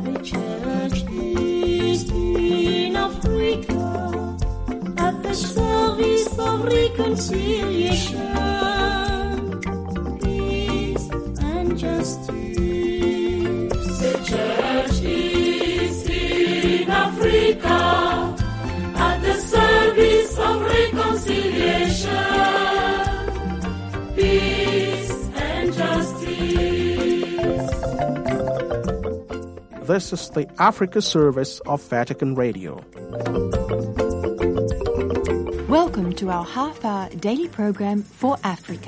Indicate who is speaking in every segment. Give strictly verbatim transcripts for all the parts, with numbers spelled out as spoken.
Speaker 1: The church is in Africa at the service of reconciliation, peace and justice. The church is in Africa at the service of reconciliation, peace and justice.
Speaker 2: This is the Africa service of Vatican Radio.
Speaker 3: Welcome to our half-hour daily program for Africa.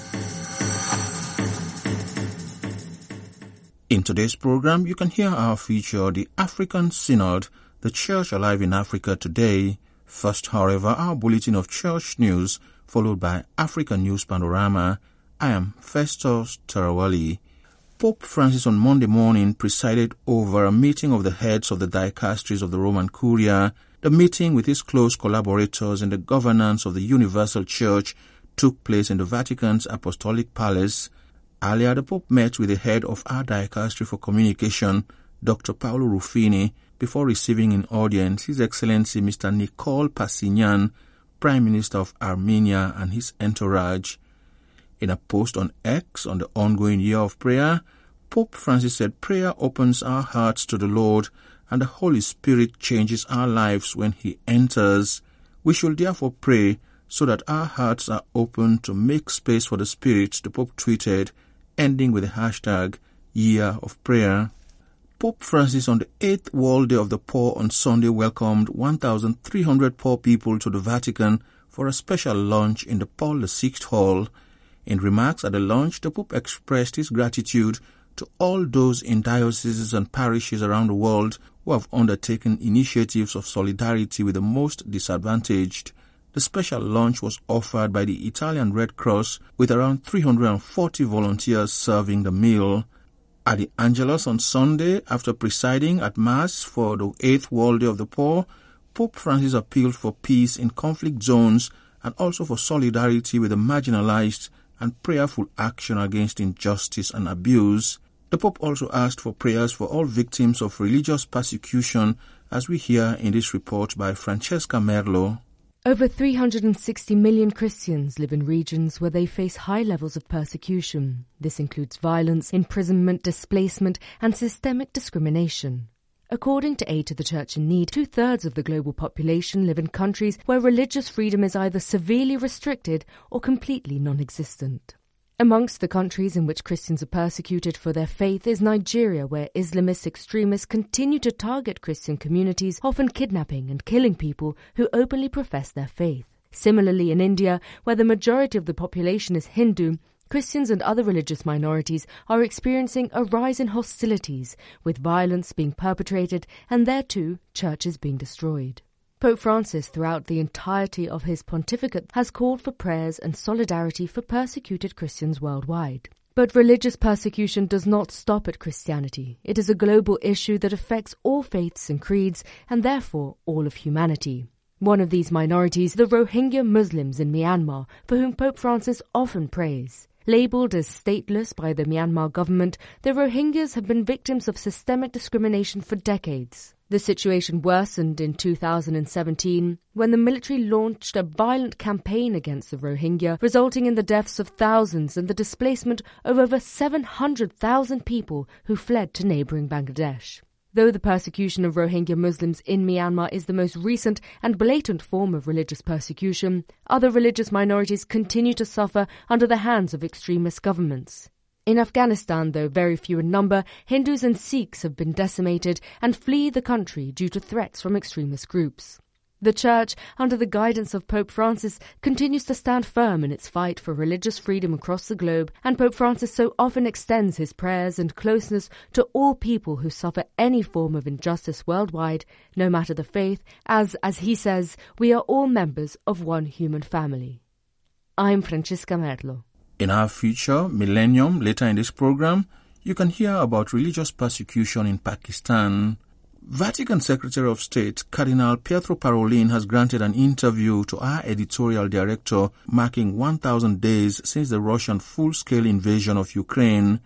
Speaker 4: In today's program, you can hear our feature, The African Synod, The Church Alive in Africa Today. First, however, our bulletin of church news, followed by African News Panorama. I am Festus Tarawali. Pope Francis on Monday morning presided over a meeting of the heads of the dicasteries of the Roman Curia. The meeting with his close collaborators in the governance of the Universal Church took place in the Vatican's Apostolic Palace. Earlier, the Pope met with the head of our dicastery for communication, Doctor Paolo Ruffini, before receiving in audience His Excellency Mister Nicole Pashinyan, Prime Minister of Armenia, and his entourage. In a post on X on the ongoing year of prayer, Pope Francis said prayer opens our hearts to the Lord and the Holy Spirit changes our lives when He enters. We should therefore pray so that our hearts are open to make space for the Spirit, the Pope tweeted, ending with the hashtag Year of Prayer. Pope Francis on the eighth World Day of the Poor on Sunday welcomed one thousand three hundred poor people to the Vatican for a special lunch in the Paul the Sixth Hall. In remarks at the lunch, the Pope expressed his gratitude to all those in dioceses and parishes around the world who have undertaken initiatives of solidarity with the most disadvantaged. The special lunch was offered by the Italian Red Cross with around three hundred forty volunteers serving the meal. At the Angelus on Sunday, after presiding at Mass for the eighth World Day of the Poor, Pope Francis appealed for peace in conflict zones and also for solidarity with the marginalized and prayerful action against injustice and abuse. The Pope also asked for prayers for all victims of religious persecution, as we hear in this report by Francesca Merlo.
Speaker 5: Over three hundred sixty million Christians live in regions where they face high levels of persecution. This includes violence, imprisonment, displacement, and systemic discrimination. According to Aid to the Church in Need, two-thirds of the global population live in countries where religious freedom is either severely restricted or completely non-existent. Amongst the countries in which Christians are persecuted for their faith is Nigeria, where Islamist extremists continue to target Christian communities, often kidnapping and killing people who openly profess their faith. Similarly, in India, where the majority of the population is Hindu, Christians and other religious minorities are experiencing a rise in hostilities, with violence being perpetrated and there too churches being destroyed. Pope Francis, throughout the entirety of his pontificate, has called for prayers and solidarity for persecuted Christians worldwide. But religious persecution does not stop at Christianity. It is a global issue that affects all faiths and creeds, and therefore all of humanity. One of these minorities, the Rohingya Muslims in Myanmar, for whom Pope Francis often prays. Labelled as stateless by the Myanmar government, the Rohingyas have been victims of systemic discrimination for decades. The situation worsened in two thousand seventeen when the military launched a violent campaign against the Rohingya, resulting in the deaths of thousands and the displacement of over seven hundred thousand people who fled to neighbouring Bangladesh. Though the persecution of Rohingya Muslims in Myanmar is the most recent and blatant form of religious persecution, other religious minorities continue to suffer under the hands of extremist governments. In Afghanistan, though very few in number, Hindus and Sikhs have been decimated and flee the country due to threats from extremist groups. The Church, under the guidance of Pope Francis, continues to stand firm in its fight for religious freedom across the globe, and Pope Francis so often extends his prayers and closeness to all people who suffer any form of injustice worldwide, no matter the faith, as, as he says, we are all members of one human family. I'm Francesca Merlo.
Speaker 4: In our feature, Millennium, later in this program, you can hear about religious persecution in Pakistan. Vatican Secretary of State Cardinal Pietro Parolin has granted an interview to our editorial director marking one thousand days since the Russian full-scale invasion of Ukraine.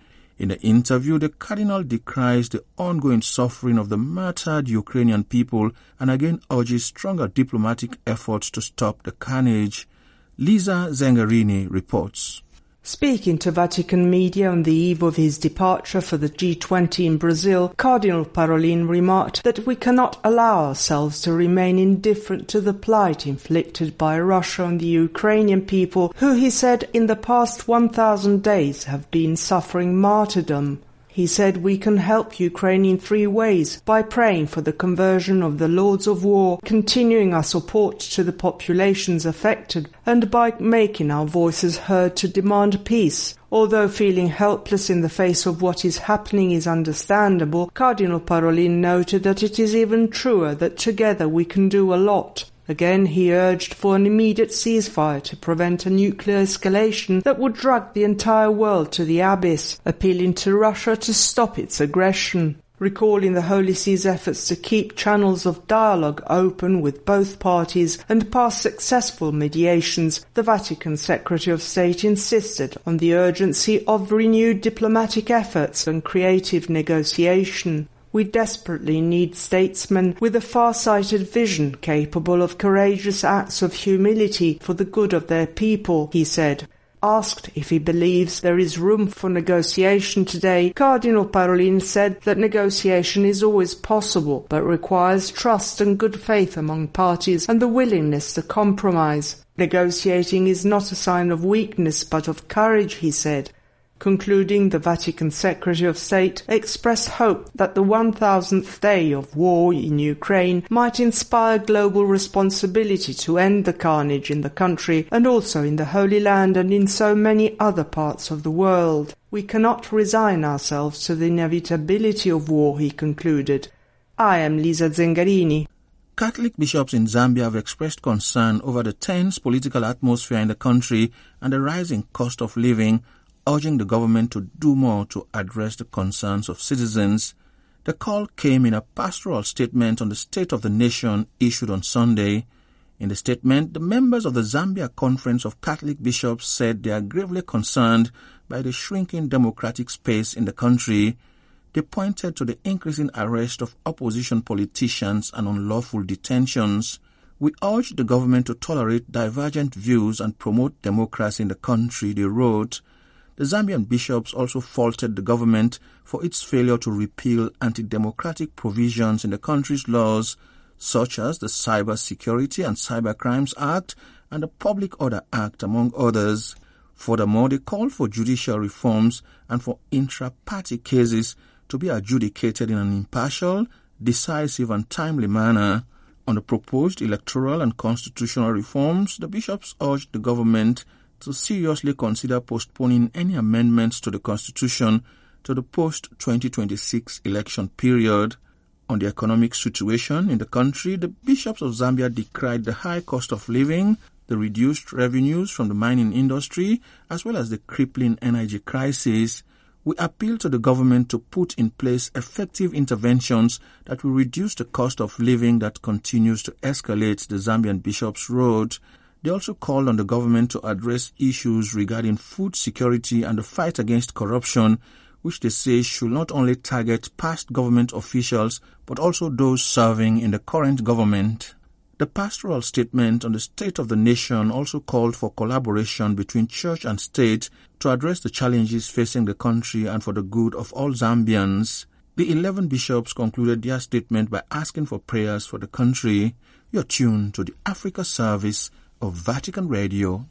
Speaker 4: In the interview, the Cardinal decries the ongoing suffering of the martyred Ukrainian people and again urges stronger diplomatic efforts to stop the carnage. Lisa Zengarini reports.
Speaker 6: Speaking to Vatican media on the eve of his departure for the G twenty in Brazil, Cardinal Parolin remarked that we cannot allow ourselves to remain indifferent to the plight inflicted by Russia on the Ukrainian people, who, he said, in the past one thousand days have been suffering martyrdom. He said we can help Ukraine in three ways: by praying for the conversion of the lords of war, continuing our support to the populations affected, and by making our voices heard to demand peace. Although feeling helpless in the face of what is happening is understandable, Cardinal Parolin noted that it is even truer that together we can do a lot. Again, he urged for an immediate ceasefire to prevent a nuclear escalation that would drag the entire world to the abyss, appealing to Russia to stop its aggression. Recalling the Holy See's efforts to keep channels of dialogue open with both parties and pass successful mediations, the Vatican Secretary of State insisted on the urgency of renewed diplomatic efforts and creative negotiation. We desperately need statesmen with a far-sighted vision capable of courageous acts of humility for the good of their people, he said. Asked if he believes there is room for negotiation today, Cardinal Parolin said that negotiation is always possible, but requires trust and good faith among parties and the willingness to compromise. Negotiating is not a sign of weakness, but of courage, he said. Concluding, the Vatican Secretary of State expressed hope that the one thousandth day of war in Ukraine might inspire global responsibility to end the carnage in the country and also in the Holy Land and in so many other parts of the world. We cannot resign ourselves to the inevitability of war, he concluded. I am Lisa Zengarini.
Speaker 4: Catholic bishops in Zambia have expressed concern over the tense political atmosphere in the country and the rising cost of living, urging the government to do more to address the concerns of citizens. The call came in a pastoral statement on the state of the nation issued on Sunday. In the statement, the members of the Zambia Conference of Catholic Bishops said they are gravely concerned by the shrinking democratic space in the country. They pointed to the increasing arrest of opposition politicians and unlawful detentions. We urge the government to tolerate divergent views and promote democracy in the country, they wrote. The Zambian bishops also faulted the government for its failure to repeal anti-democratic provisions in the country's laws, such as the Cyber Security and Cyber Crimes Act and the Public Order Act, among others. Furthermore, they called for judicial reforms and for intra-party cases to be adjudicated in an impartial, decisive and timely manner. On the proposed electoral and constitutional reforms, the bishops urged the government to seriously consider postponing any amendments to the Constitution to the post twenty twenty-six election period. On the economic situation in the country, the bishops of Zambia decried the high cost of living, the reduced revenues from the mining industry, as well as the crippling energy crisis. We appeal to the government to put in place effective interventions that will reduce the cost of living that continues to escalate, the Zambian bishops wrote. They also called on the government to address issues regarding food security and the fight against corruption, which they say should not only target past government officials, but also those serving in the current government. The pastoral statement on the state of the nation also called for collaboration between church and state to address the challenges facing the country and for the good of all Zambians. The eleven bishops concluded their statement by asking for prayers for the country. You're tuned to the Africa Service of Vatican Radio.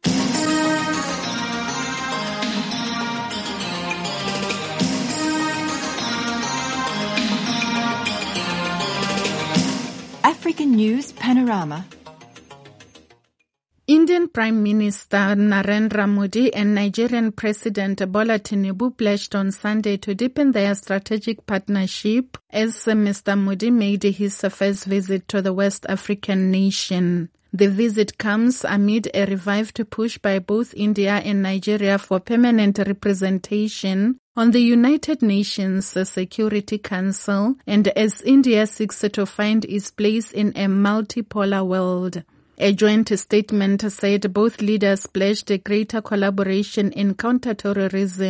Speaker 3: African News Panorama.
Speaker 7: Indian Prime Minister Narendra Modi and Nigerian President Bola Tinubu pledged on Sunday to deepen their strategic partnership as Mister Modi made his first visit to the West African nation. The visit comes amid a revived push by both India and Nigeria for permanent representation on the United Nations Security Council and as India seeks to find its place in a multipolar world. A joint statement said both leaders pledged greater collaboration in counterterrorism,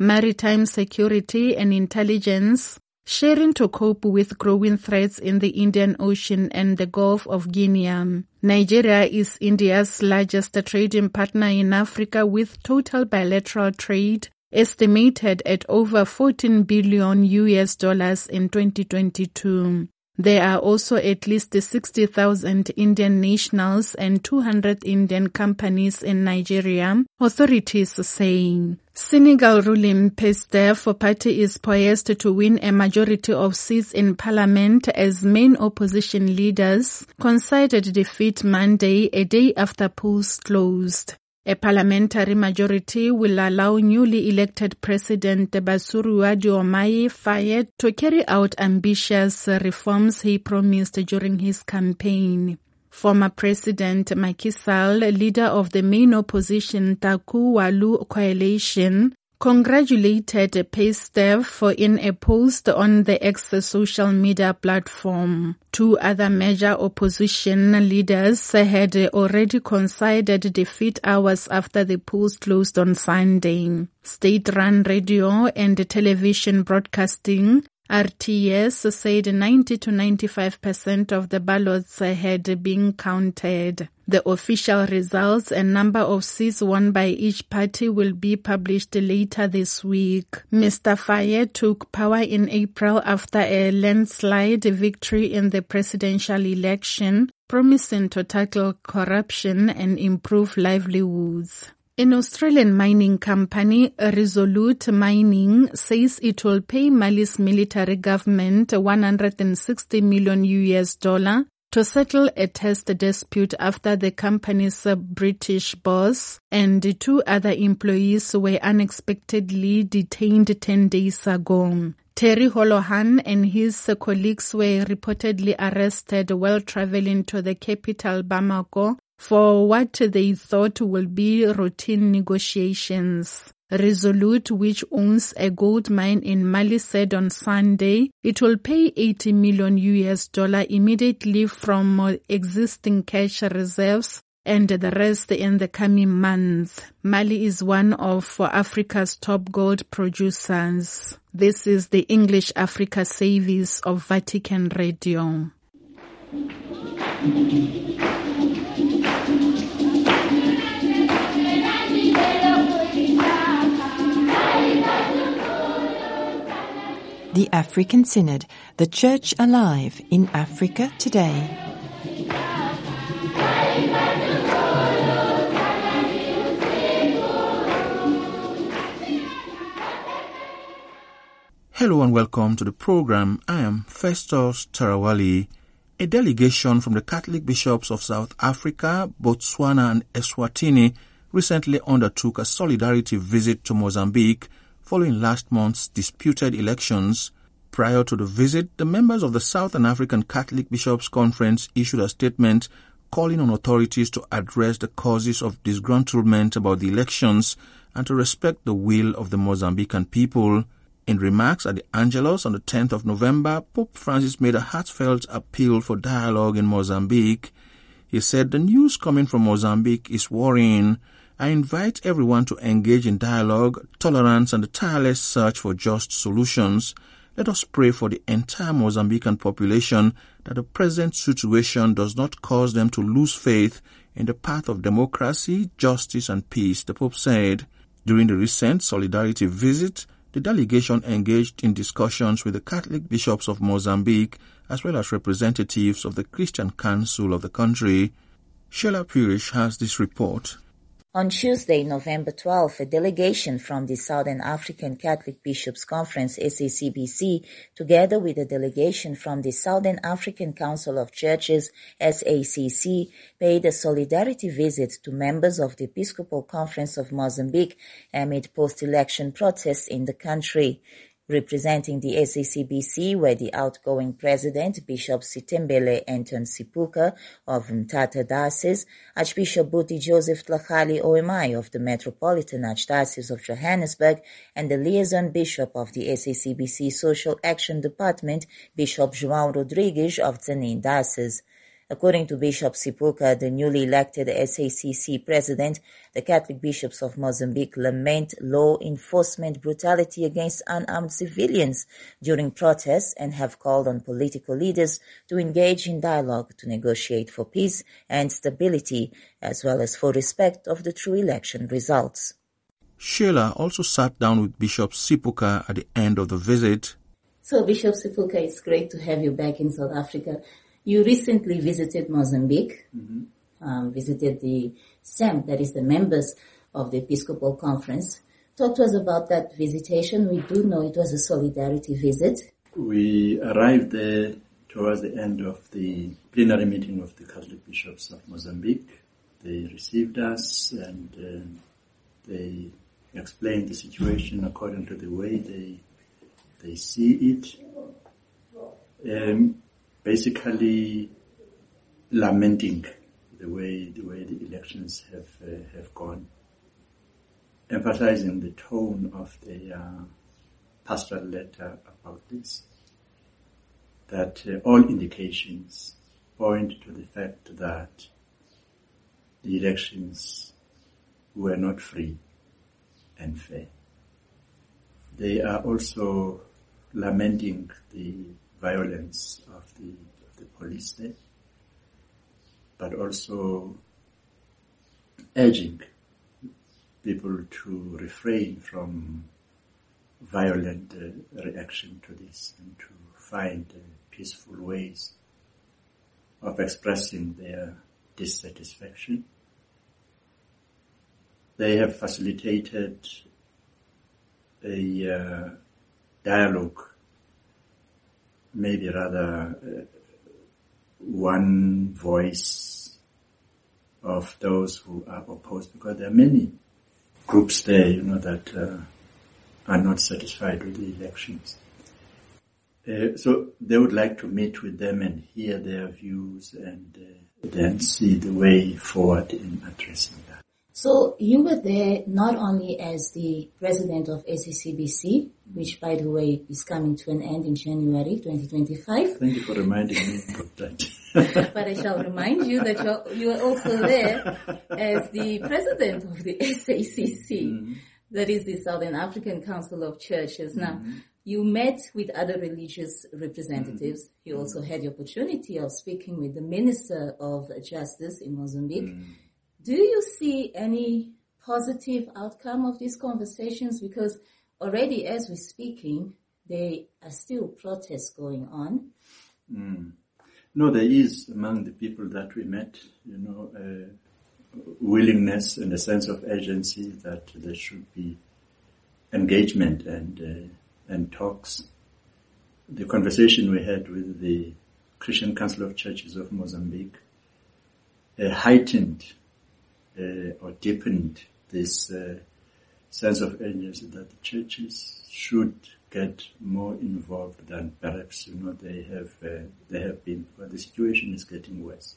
Speaker 7: maritime security and intelligence, sharing to cope with growing threats in the Indian Ocean and the Gulf of Guinea. Nigeria is India's largest trading partner in Africa, with total bilateral trade estimated at over fourteen billion U S dollars in twenty twenty-two. There are also at least sixty thousand Indian nationals and two hundred Indian companies in Nigeria, authorities say. Senegal ruling P A S T E F party is poised to win a majority of seats in parliament as main opposition leaders conceded defeat Monday, a day after polls closed. A parliamentary majority will allow newly elected President Bassirou Diomaye Faye to carry out ambitious reforms he promised during his campaign. Former President Macky Sall, leader of the main opposition Taku Walu coalition, congratulated P A S T E F in a post on the X social media platform. Two other major opposition leaders had already conceded defeat hours after the polls closed on Sunday. State-run radio and television broadcasting R T S said ninety to ninety-five percent of the ballots had been counted. The official results and number of seats won by each party will be published later this week. Mister Faye took power in April after a landslide victory in the presidential election, promising to tackle corruption and improve livelihoods. An Australian mining company, Resolute Mining, says it will pay Mali's military government one hundred sixty million U S dollars to settle a test dispute after the company's British boss and two other employees were unexpectedly detained ten days ago. Terry Holohan and his colleagues were reportedly arrested while traveling to the capital Bamako for what they thought will be routine negotiations. Resolute, which owns a gold mine in Mali, said on Sunday it will pay eighty million U S dollars immediately from existing cash reserves and the rest in the coming months. Mali is one of Africa's top gold producers. This is the English Africa service of Vatican Radio.
Speaker 3: The African Synod, the Church Alive in Africa Today.
Speaker 4: Hello and welcome to the program. I am Festus Tarawali. A delegation from the Catholic bishops of South Africa, Botswana and Eswatini recently undertook a solidarity visit to Mozambique following last month's disputed elections. Prior to the visit, the members of the Southern African Catholic Bishops' Conference issued a statement calling on authorities to address the causes of disgruntlement about the elections and to respect the will of the Mozambican people. In remarks at the Angelus on the tenth of November, Pope Francis made a heartfelt appeal for dialogue in Mozambique. He said, "The news coming from Mozambique is worrying. I invite everyone to engage in dialogue, tolerance, and the tireless search for just solutions. Let us pray for the entire Mozambican population that the present situation does not cause them to lose faith in the path of democracy, justice, and peace," the Pope said. During the recent solidarity visit, the delegation engaged in discussions with the Catholic bishops of Mozambique as well as representatives of the Christian Council of the country. Sheila Purish has this report.
Speaker 8: On Tuesday, November twelfth, a delegation from the Southern African Catholic Bishops' Conference, S A C B C, together with a delegation from the Southern African Council of Churches, S A C C, paid a solidarity visit to members of the Episcopal Conference of Mozambique amid post-election protests in the country. Representing the S A C B C were the outgoing president, Bishop Sitembele Anton Sipuka of Mthatha Diocese, Archbishop Buti Joseph Tlhakali O M I of the Metropolitan Archdiocese of Johannesburg, and the liaison bishop of the S A C B C Social Action Department, Bishop João Rodrigues of Tzaneen Diocese. According to Bishop Sipuka, the newly elected S A C C president, the Catholic bishops of Mozambique lament law enforcement brutality against unarmed civilians during protests and have called on political leaders to engage in dialogue to negotiate for peace and stability, as well as for respect of the true election results.
Speaker 4: Sheila also sat down with Bishop Sipuka at the end of the visit.
Speaker 9: So, Bishop Sipuka, it's great to have you back in South Africa. You recently visited Mozambique, mm-hmm. um, visited the S E M, that is the members of the Episcopal Conference. Talk to us about that visitation. We do know it was a solidarity visit.
Speaker 10: We arrived there towards the end of the plenary meeting of the Catholic Bishops of Mozambique. They received us and uh, they explained the situation according to the way they they see it. Um, basically lamenting the way the way the elections have uh, have gone, emphasizing the tone of the uh, pastoral letter about this, that uh, all indications point to the fact that the elections were not free and fair. They are also lamenting the violence of the, of the police there, but also urging people to refrain from violent uh, reaction to this and to find uh, peaceful ways of expressing their dissatisfaction. They have facilitated a uh, dialogue, maybe rather uh, one voice of those who are opposed, because there are many groups there, you know, that uh, are not satisfied with the elections. Uh, so they would like to meet with them and hear their views and uh, then see the way forward in addressing that.
Speaker 9: So you were there not only as the president of S A C B C, which, by the way, is coming to an end in January twenty twenty-five.
Speaker 10: Thank you for reminding me of that.
Speaker 9: But I shall remind you that you're, you are also there as the president of the S A C C, mm-hmm. that is the Southern African Council of Churches. Now, mm-hmm. you met with other religious representatives. Mm-hmm. You also had the opportunity of speaking with the Minister of Justice in Mozambique. Mm-hmm. Do you see any positive outcome of these conversations? Because already as we're speaking, there are still protests going on.
Speaker 10: Mm. No, there is among the people that we met, you know, uh, willingness and a sense of urgency that there should be engagement and uh, and talks. The conversation we had with the Christian Council of Churches of Mozambique uh, heightened Uh, or deepened this uh, sense of urgency that the churches should get more involved than perhaps, you know, they have uh, they have been, but the situation is getting worse.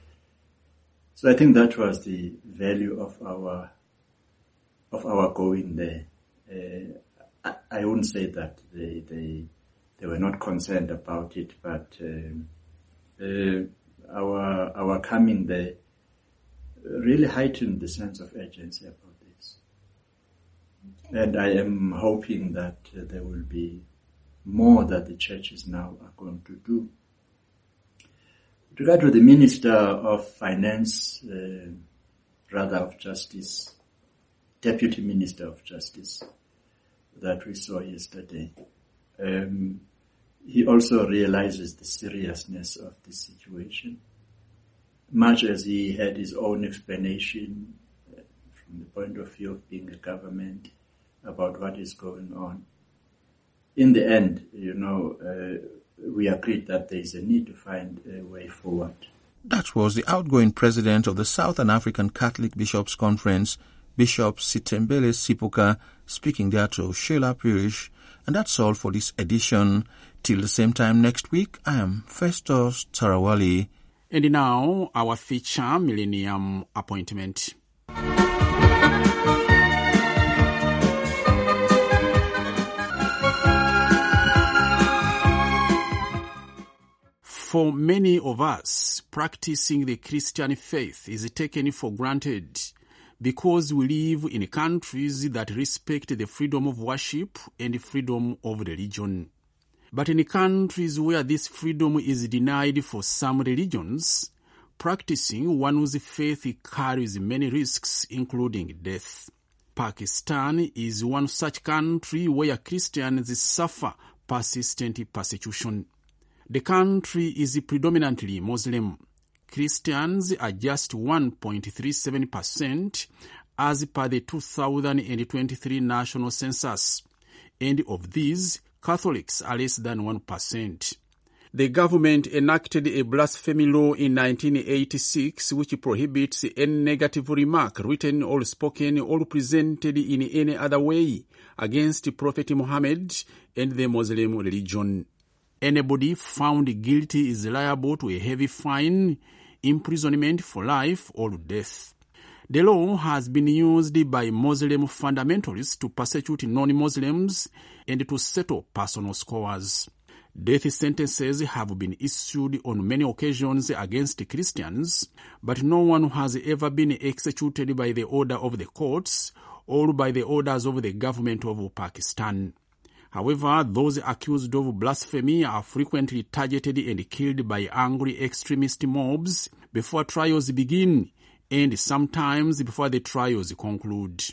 Speaker 10: So I think that was the value of our of our going there. Uh, I, I wouldn't say that they they they were not concerned about it, but um, uh, our our coming there really heightened the sense of urgency about this. Okay. And I am hoping that uh, there will be more that the churches now are going to do. With regard to the Minister of Finance, uh, rather of Justice, Deputy Minister of Justice, that we saw yesterday, um, he also realizes the seriousness of the situation. Much as he had his own explanation uh, from the point of view of being a government about what is going on. In the end, you know, uh, we agreed that there is a need to find a way forward.
Speaker 4: That was the outgoing president of the Southern African Catholic Bishops' Conference, Bishop Sitembele Sipuka, speaking there to Sheila Pirish. And that's all for this edition. Till the same time next week, I am Festus Tarawali.
Speaker 11: And now, our feature, Millennium Appointment. For many of us, practicing the Christian faith is taken for granted because we live in countries that respect the freedom of worship and freedom of religion. But in countries where this freedom is denied for some religions, practicing one's faith carries many risks, including death. Pakistan is one such country where Christians suffer persistent persecution. The country is predominantly Muslim. Christians are just one point three seven percent as per the two thousand twenty-three national census, and of these, Catholics are less than one percent. The government enacted a blasphemy law in nineteen eighty-six which prohibits any negative remark written or spoken or presented in any other way against Prophet Muhammad and the Muslim religion. Anybody found guilty is liable to a heavy fine, imprisonment for life, or death. The law has been used by Muslim fundamentalists to persecute non-Muslims and to settle personal scores. Death sentences have been issued on many occasions against Christians, but no one has ever been executed by the order of the courts or by the orders of the government of Pakistan. However, those accused of blasphemy are frequently targeted and killed by angry extremist mobs before trials begin, and sometimes before the trials conclude.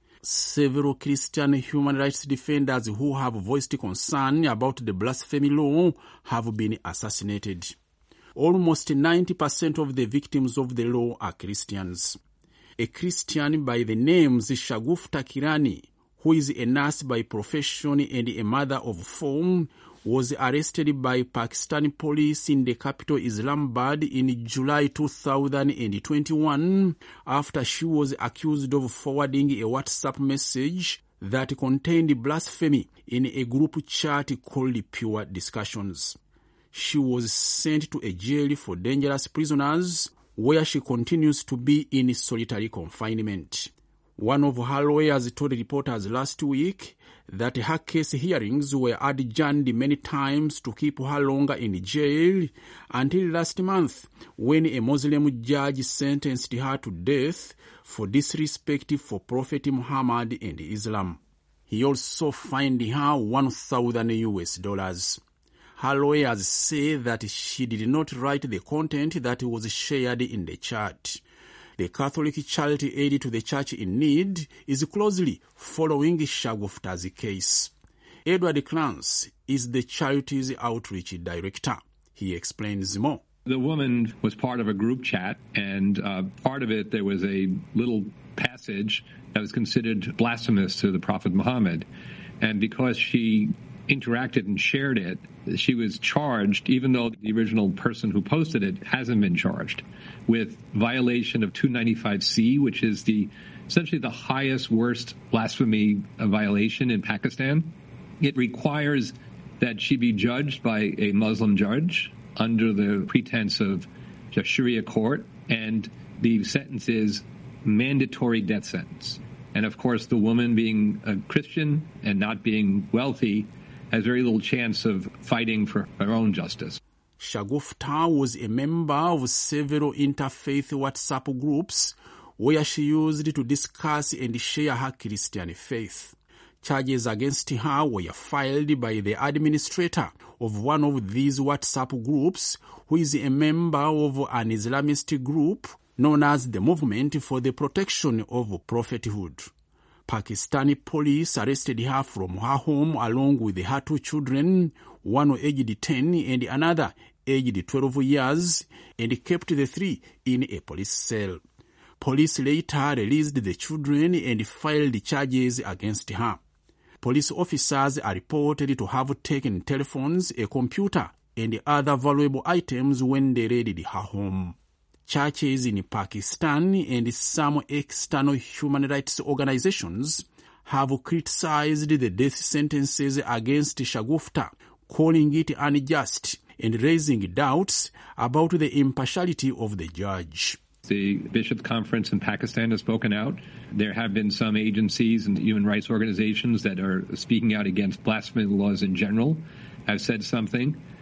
Speaker 11: Several Christian human rights defenders who have voiced concern about the blasphemy law have been assassinated. Almost ninety percent of the victims of the law are Christians. A Christian by the name Shagufta Kirani, who is a nurse by profession and a mother of four, was arrested by Pakistani police in the capital Islamabad in July two thousand twenty-one after she was accused of forwarding a WhatsApp message that contained blasphemy in a group chat called Pure Discussions. She was sent to a jail for dangerous prisoners where she continues to be in solitary confinement. One of her lawyers told reporters last week that her case hearings were adjourned many times to keep her longer in jail until last month when a Muslim judge sentenced her to death for disrespect for Prophet Muhammad and Islam. He also fined her one thousand U S dollars. Her lawyers say that she did not write the content that was shared in the chat. The Catholic Charity Aid to the Church in Need is closely following Shagufta's case. Edward Clance is the charity's outreach director. He explains more.
Speaker 12: The woman was part of a group chat, and uh, part of it there was a little passage that was considered blasphemous to the Prophet Muhammad. And because she interacted and shared it, she was charged, even though the original person who posted it hasn't been charged, with violation of two ninety-five C, which is the essentially the highest, worst blasphemy violation in Pakistan. It requires that she be judged by a Muslim judge under the pretense of a Sharia court, and the sentence is mandatory death sentence. And of course, the woman being a Christian and not being wealthy has very little chance of fighting for her own justice.
Speaker 11: Shagufta was a member of several interfaith WhatsApp groups where she used to discuss and share her Christian faith. Charges against her were filed by the administrator of one of these WhatsApp groups, who is a member of an Islamist group known as the Movement for the Protection of Prophethood. Pakistani police arrested her from her home along with her two children, one aged ten and another aged twelve years, and kept the three in a police cell. Police later released the children and filed charges against her. Police officers are reported to have taken telephones, a computer, and other valuable items when they raided her home. Churches in Pakistan and some external human rights organizations have criticized the death sentences against Shagufta, calling it unjust and raising doubts about the impartiality of the judge.
Speaker 12: The Bishops' Conference in Pakistan has spoken out. There have been some agencies and human rights organizations that are speaking out against blasphemy laws in general, have said something.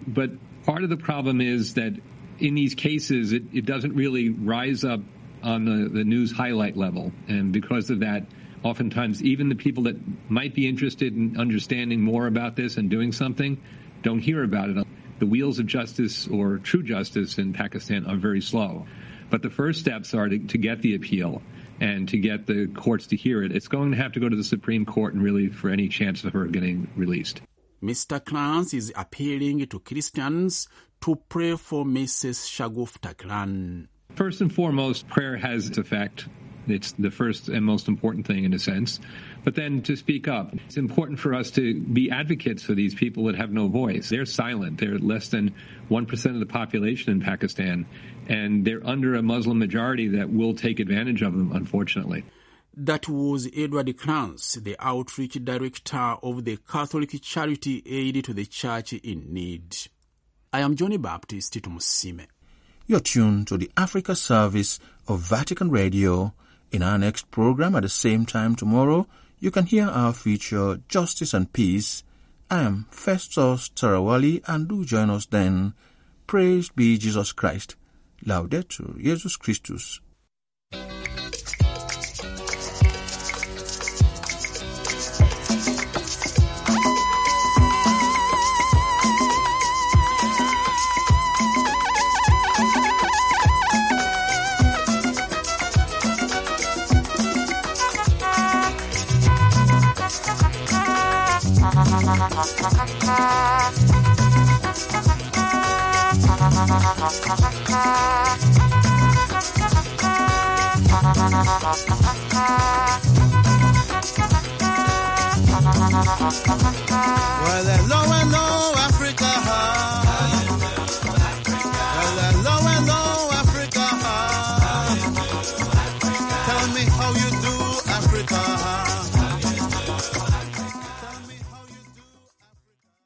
Speaker 12: but part of the problem is that in these cases, it, it doesn't really rise up on the, the news highlight level. And because of that, oftentimes even the people that might be interested in understanding more about this and doing something don't hear about it. The wheels of justice or true justice in Pakistan are very slow. But the first steps are to, to get the appeal and to get the courts to hear it. It's going to have to go to the Supreme Court and really for any chance of her getting released.
Speaker 11: Mister Clarence is appealing to Christians to pray for Missus Shagufta Khan.
Speaker 12: First and foremost, prayer has its effect. It's the first and most important thing in a sense. But then to speak up. It's important for us to be advocates for these people that have no voice. They're silent. They're less than one percent of the population in Pakistan. And they're under a Muslim majority that will take advantage of them, unfortunately.
Speaker 11: That was Edward Clarence, the outreach director of the Catholic Charity Aid to the Church in Need. I am Johnny Baptist Tumusime.
Speaker 4: You're tuned to the Africa service of Vatican Radio. In our next program at the same time tomorrow, you can hear our feature Justice and Peace. I am Festus Tarawali, and do join us then. Praised be Jesus Christ. Laudetur Jesus Christus.
Speaker 13: Well, they're low and low.